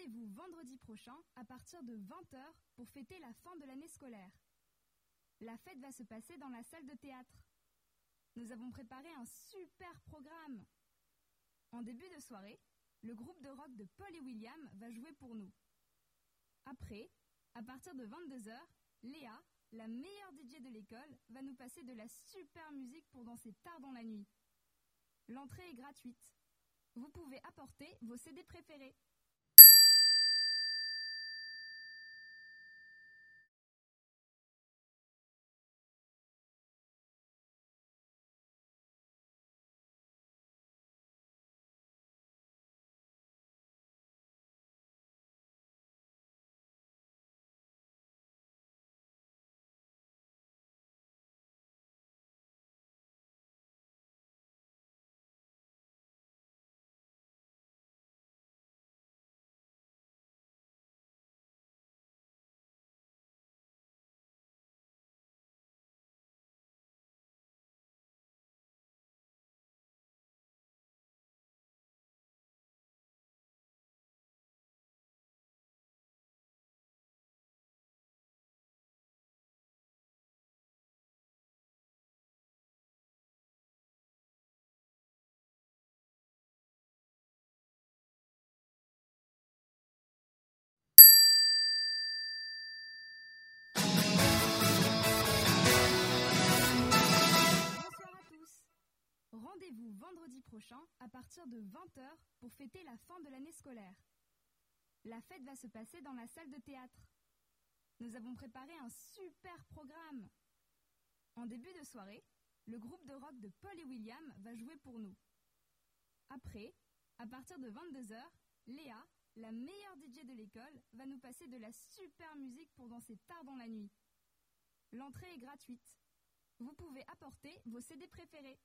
Rendez-vous vendredi prochain à partir de 20 h pour fêter la fin de l'année scolaire. La fête va se passer dans la salle de théâtre. Nous avons préparé un super programme. En début de soirée, le groupe de rock de Paul et William va jouer pour nous. Après, à partir de 22 h, Léa, la meilleure DJ de l'école, va nous passer de la super musique pour danser tard dans la nuit. L'entrée est gratuite. Vous pouvez apporter vos CD préférés. Rendez-vous vendredi prochain à partir de 20 h pour fêter la fin de l'année scolaire. La fête va se passer dans la salle de théâtre. Nous avons préparé un super programme. En début de soirée, le groupe de rock de Paul et William va jouer pour nous. Après, à partir de 22 h, Léa, la meilleure DJ de l'école, va nous passer de la super musique pour danser tard dans la nuit. L'entrée est gratuite. Vous pouvez apporter vos CD préférés.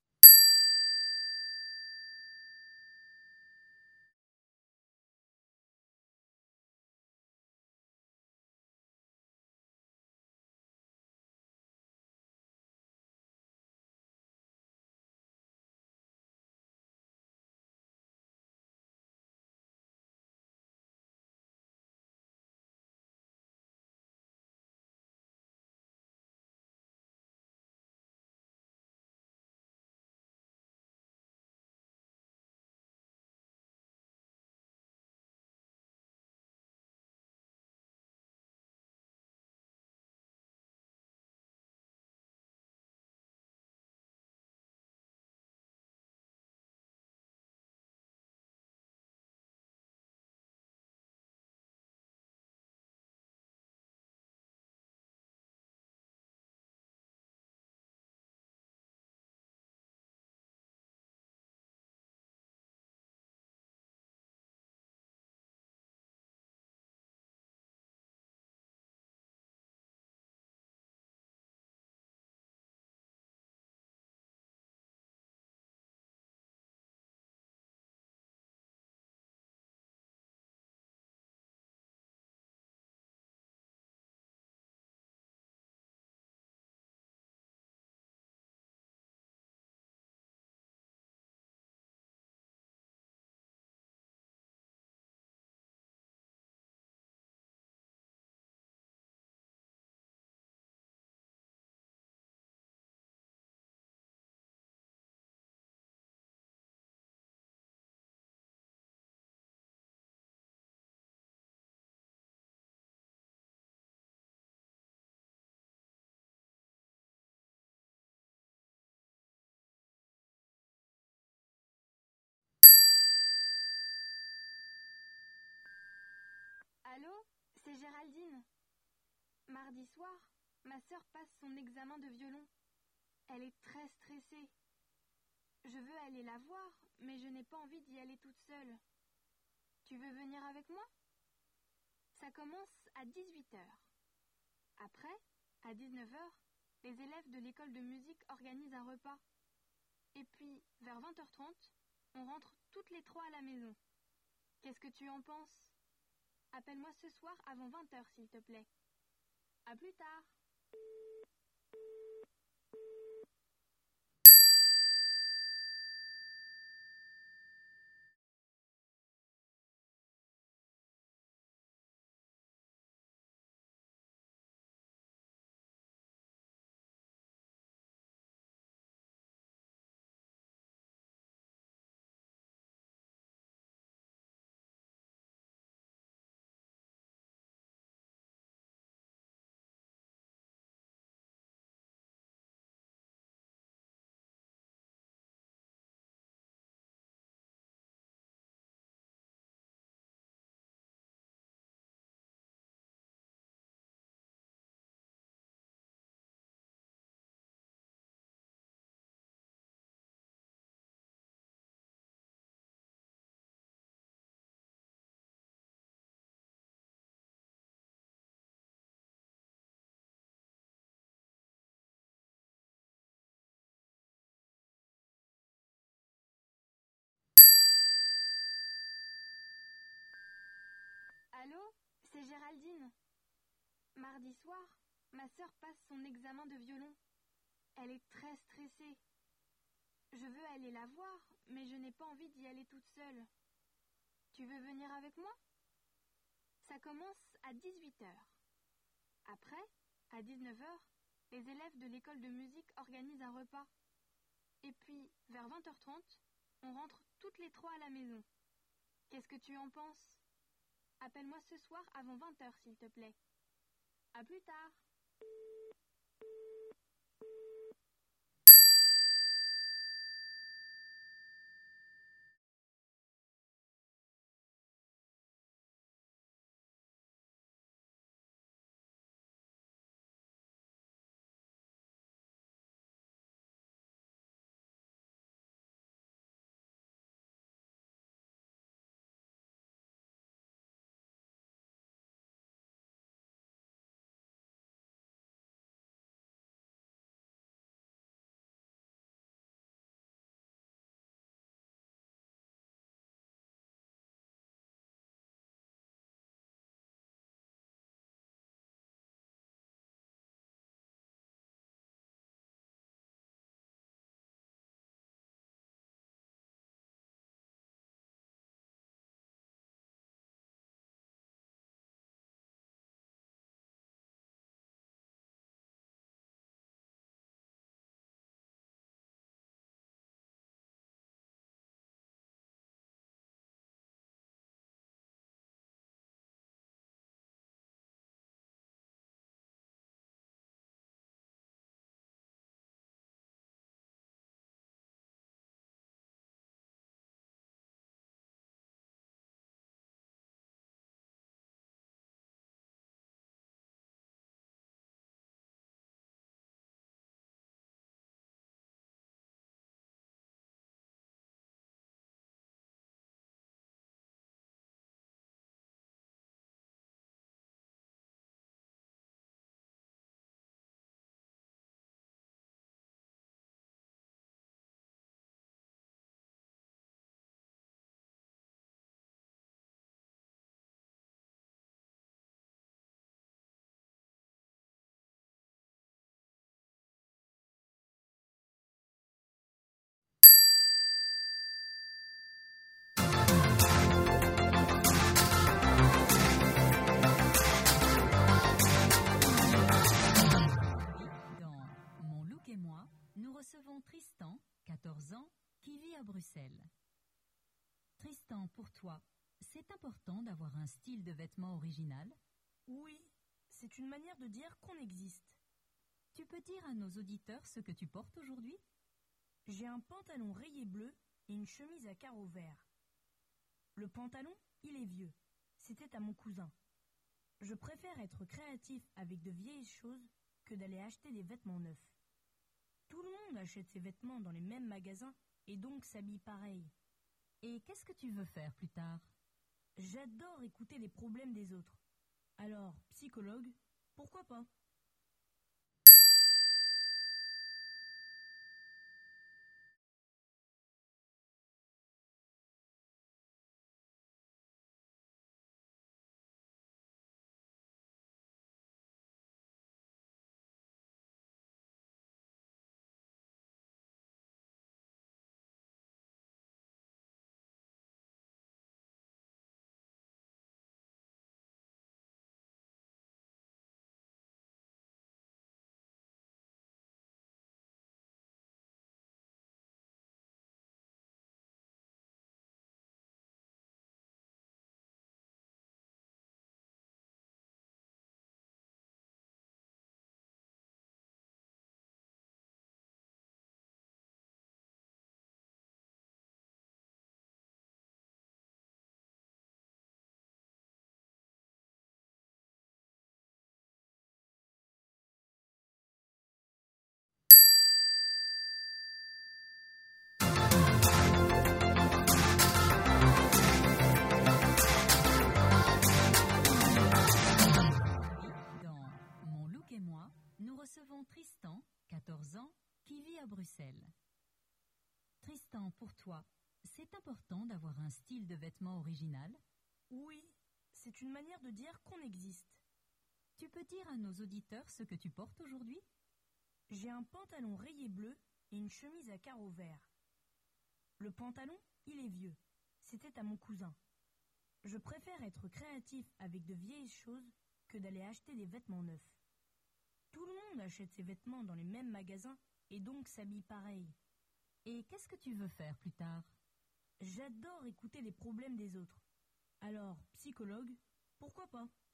Allô, c'est Géraldine. Mardi soir, ma sœur passe son examen de violon. Elle est très stressée. Je veux aller la voir, mais je n'ai pas envie d'y aller toute seule. Tu veux venir avec moi? Ça commence à 18 h. Après, à 19 h, les élèves de l'école de musique organisent un repas. Et puis, vers 20 h 30, on rentre toutes les trois à la maison. Qu'est-ce que tu en penses? Appelle-moi ce soir avant 20 h, s'il te plaît. À plus tard. Allô, c'est Géraldine. Mardi soir, ma sœur passe son examen de violon. Elle est très stressée. Je veux aller la voir, mais je n'ai pas envie d'y aller toute seule. Tu veux venir avec moi? Ça commence à 18h. Après, à 19h, les élèves de l'école de musique organisent un repas. Et puis, vers 20h30, on rentre toutes les trois à la maison. Qu'est-ce que tu en penses? Appelle-moi ce soir avant 20h, s'il te plaît. À plus tard. recevons Tristan, 14 ans, qui vit à Bruxelles. Tristan, pour toi, c'est important d'avoir un style de vêtements original? Oui, c'est une manière de dire qu'on existe. Tu peux dire à nos auditeurs ce que tu portes aujourd'hui? J'ai un pantalon rayé bleu et une chemise à carreaux verts. Le pantalon, il est vieux. C'était à mon cousin. Je préfère être créatif avec de vieilles choses que d'aller acheter des vêtements neufs. Tout le monde achète ses vêtements dans les mêmes magasins et donc s'habille pareil. Et qu'est-ce que tu veux faire plus tard? J'adore écouter les problèmes des autres. Alors, psychologue, pourquoi pas? Nous recevons Tristan, 14 ans, qui vit à Bruxelles. Tristan, pour toi, c'est important d'avoir un style de vêtements original? Oui, c'est une manière de dire qu'on existe. Tu peux dire à nos auditeurs ce que tu portes aujourd'hui? J'ai un pantalon rayé bleu et une chemise à carreaux verts. Le pantalon, il est vieux. C'était à mon cousin. Je préfère être créatif avec de vieilles choses que d'aller acheter des vêtements neufs. Tout le monde achète ses vêtements dans les mêmes magasins et donc s'habille pareil. Et qu'est-ce que tu veux faire plus tard? J'adore écouter les problèmes des autres. Alors, psychologue, pourquoi pas?